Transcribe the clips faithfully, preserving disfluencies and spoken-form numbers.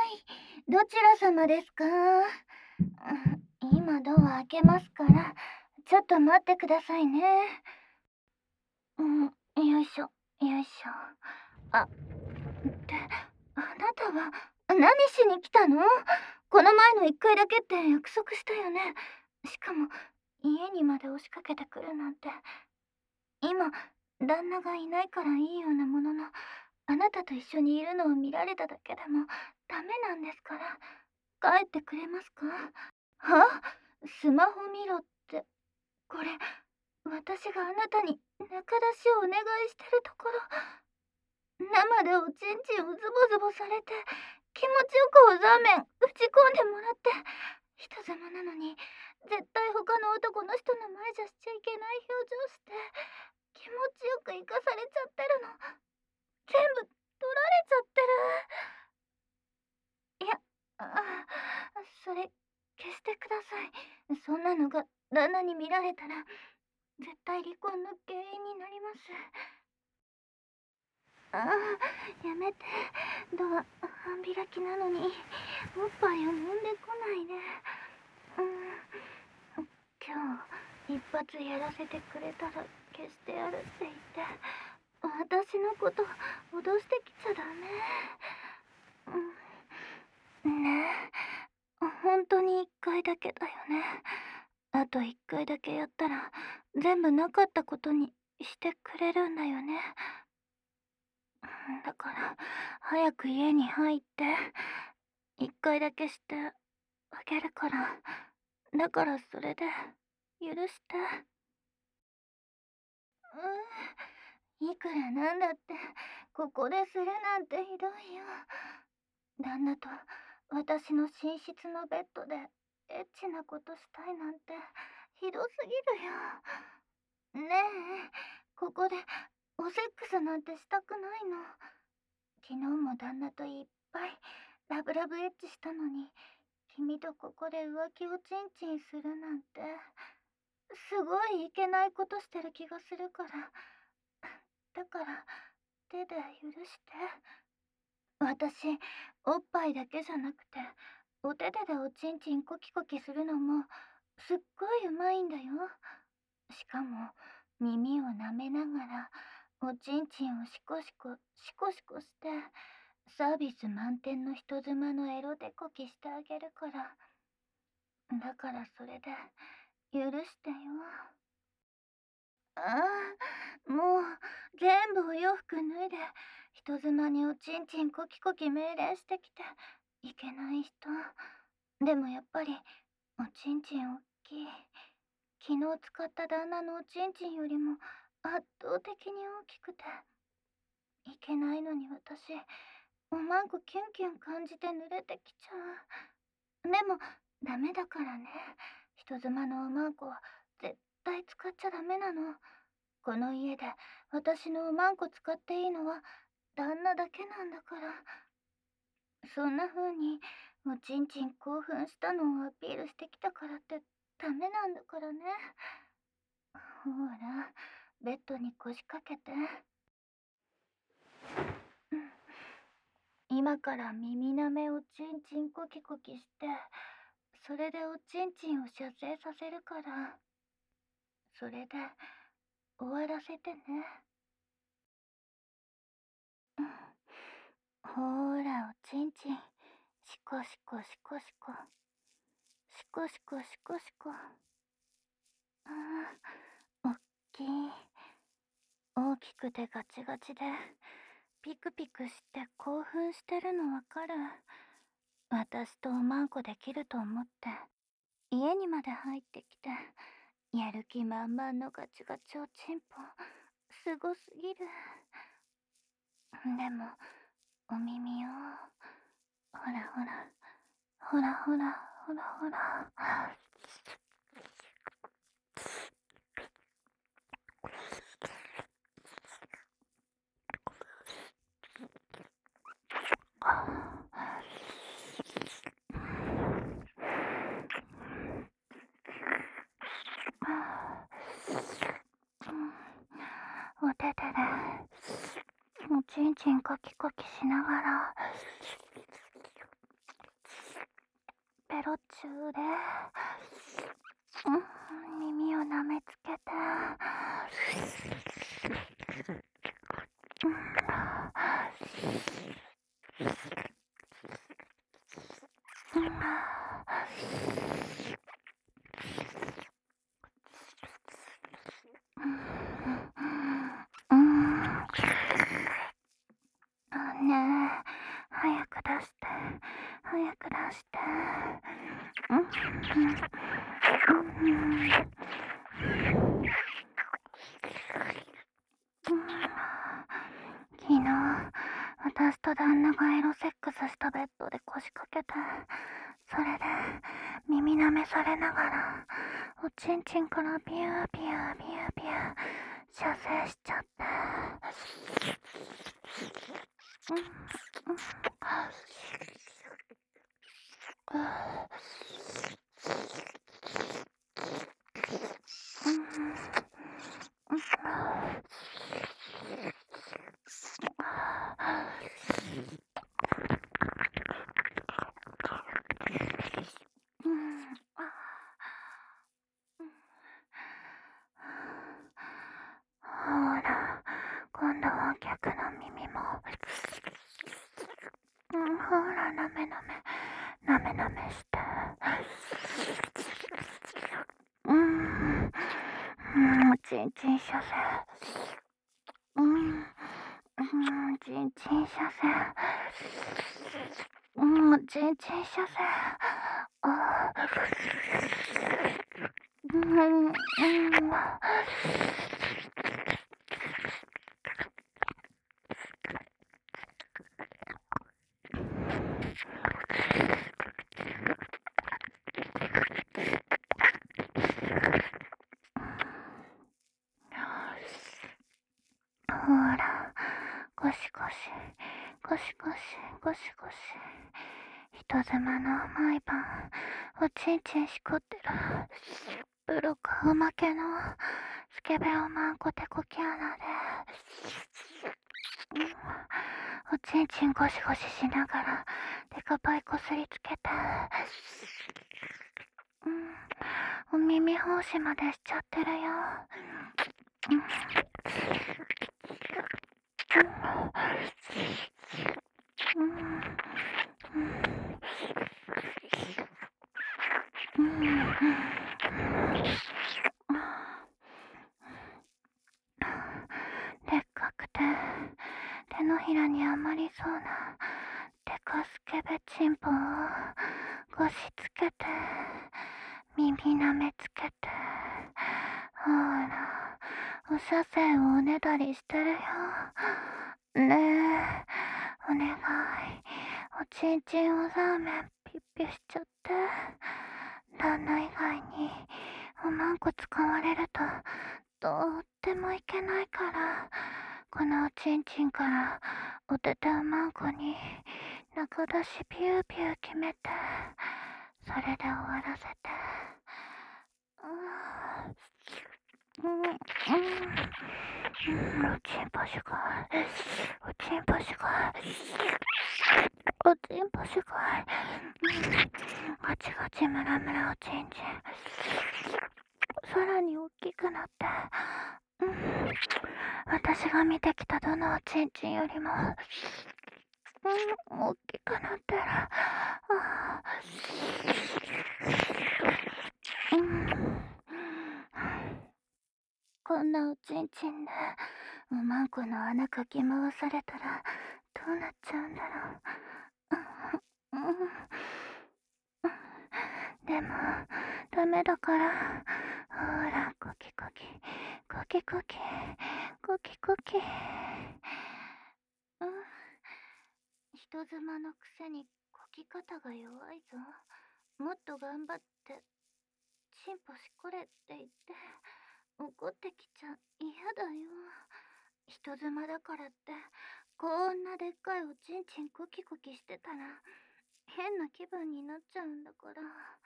い、どちら様ですか？今ドア開けますから、ちょっと待ってくださいね。うん、よいしょ、よいしょ。あ、って、あなたは何しに来たの？この前の一回だけって約束したよね。しかも家にまで押しかけてくるなんて。今、旦那がいないからいいようなものの、あなたと一緒にいるのを見られただけでもダメなんですから。帰ってくれますか？は？スマホ見ろって、これ、私があなたに仲出しをお願いしてるところ。生でおちんちんをズボズボされて、気持ちよくおざめん打ち込んでもらって、人妻なのに絶対他の男の人の前じゃしちゃいけない表情して、気持ちよく生かされちゃってるの。全部取られちゃってる。いや、あ、それ消してください。そんなのが旦那に見られたら絶対離婚の原因になります。ああ、やめて。ドア半開きなのにおっぱいを揉んでこないで。うん、今日一発やらせてくれたら消してやるって言って私のこと脅してきちゃダメ。うん、ねえ、本当に一回だけだよね。あと一回だけやったら全部なかったことにしてくれるんだよね。だから早く家に入って、一回だけしてあげるから。だからそれで許して。うん、いくらなんだってここでするなんてひどいよ。旦那と私の寝室のベッドでエッチなことしたいなんてひどすぎるよ。ねえ、ここでおセックスなんてしたくないの。昨日も旦那といっぱいラブラブエッチしたのに、君とここで浮気をチンチンするなんてすごいいけないことしてる気がするから。だから手で許して。私おっぱいだけじゃなくてお手手でおちんちんコキコキするのもすっごいうまいんだよ。しかも耳を舐めながらおちんちんをシコシコシコシコしてサービス満点の人妻のエロデコキしてあげるから。だからそれで許してよ。ああ、もう全部お洋服脱いで人妻におちんちんコキコキ命令してきていけない人。でもやっぱりおちんちんおっきい。昨日使った旦那のおちんちんよりも圧倒的に大きくていけないのに、私おまんこキュンキュン感じて濡れてきちゃう。でもダメだからね。人妻のおまんこは絶対使っちゃダメなの。この家で私のおまんこ使っていいのは旦那だけなんだから。そんな風におちんちん興奮したのをアピールしてきたからってダメなんだからね。ほら、ベッドに腰掛けて。うん、今から耳なめおちんちんコキコキして、それでおちんちんを射精させるから。それで終わらせてね。うん、ほら、おちんちんシコシコシコシコシコシコシコシコ。ああ、おっきい。大きくてガチガチでピクピクして興奮してるのわかる。私とおまんこできると思って家にまで入ってきて、やる気満々のガチガチおちんぽすごすぎる。でもお耳をほらほらほらほらほらほら。お手手でおちんちんコキコキしながらロ中で、うん、耳を舐めつけて、うん、うん、ねえ、早く出して、早く出して。うん、うん、昨日、私と旦那がエロセックスしたベッドで腰掛けて、それで耳舐めされながら、おちんちんからビュービュービュービュー射精しちゃって。うん、うん、ほら、今度は逆の耳も。うん、ほら、なめなめ、なめなめして。うん、うん、ちんちん射精。うん、うん、ちんちん射精。うん、ちんちん射精。あ、うん、うん。ほら、ゴシゴシ、ゴシゴシ、ゴシゴシ。人妻の毎晩、おちんちんしこってる。ブロ顔負けのスケベおまんこテコキ穴で、うん、おちんちんゴシゴシしながら、デカパイこすりつけて、うん、お耳奉仕までしちゃってるよ。うん、うん、うん、うん、でっかくて手のひらに余りそうなデカスケベチンポをゴシつけて耳舐めつけて、ほらお射精をおねだりしてるよ。ねえ、お願い、おちんちんおザーメンピッピュしちゃって。旦那以外におまんこ使われるとどうってもいけないから、このおちんちんからおてておまんこに中出しビュービュー決めて、それで終わらせて。うん、うん、うん、おちんぽしごい、おちんぽしごい、おちんぽしごい、ガチガチムラムラおちんちん、さらに大きくなって、うん、私が見てきたどのおちんちんよりも、うん、大きくなってる。あ、うん、こんなおちんちんでおまんこの穴かき回されたらどうなっちゃうんだろう。うん、うん、でもダメだから、ほらコキコキコキコキコキコキ。うん、人妻のくせにこき方が弱いぞ。もっと頑張ってチンポしこれって言って怒ってきちゃ嫌だよ。人妻だからってこんなでっかいおちんちんコキコキしてたら変な気分になっちゃうんだから。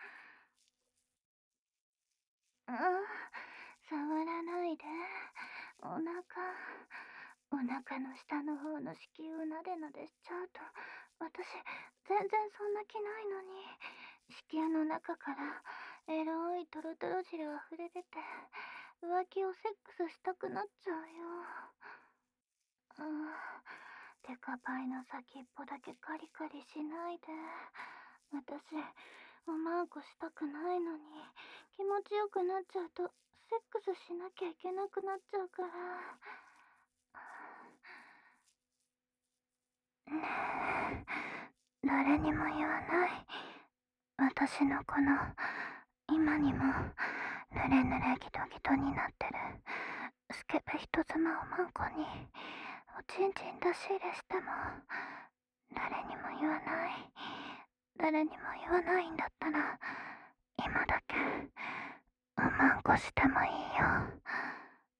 うん、触らないで。お腹、お腹の下の方の子宮をなでなでしちゃうと、私全然そんな気ないのに子宮の中からエロいトロトロ汁あふれ出て、浮気をセックスしたくなっちゃうよ。ああ、てかパイの先っぽだけカリカリしないで。私、おまんこしたくないのに、気持ちよくなっちゃうと、セックスしなきゃいけなくなっちゃうから。ねえ、誰にも言わない。私のこの、今にも、ぬれぬれギトギトになってる、スケベ人妻をまんこに、おちんちん出し入れしても、誰にも言わない。誰にも言わないんだったら、今だけ、おまんこしてもいいよ。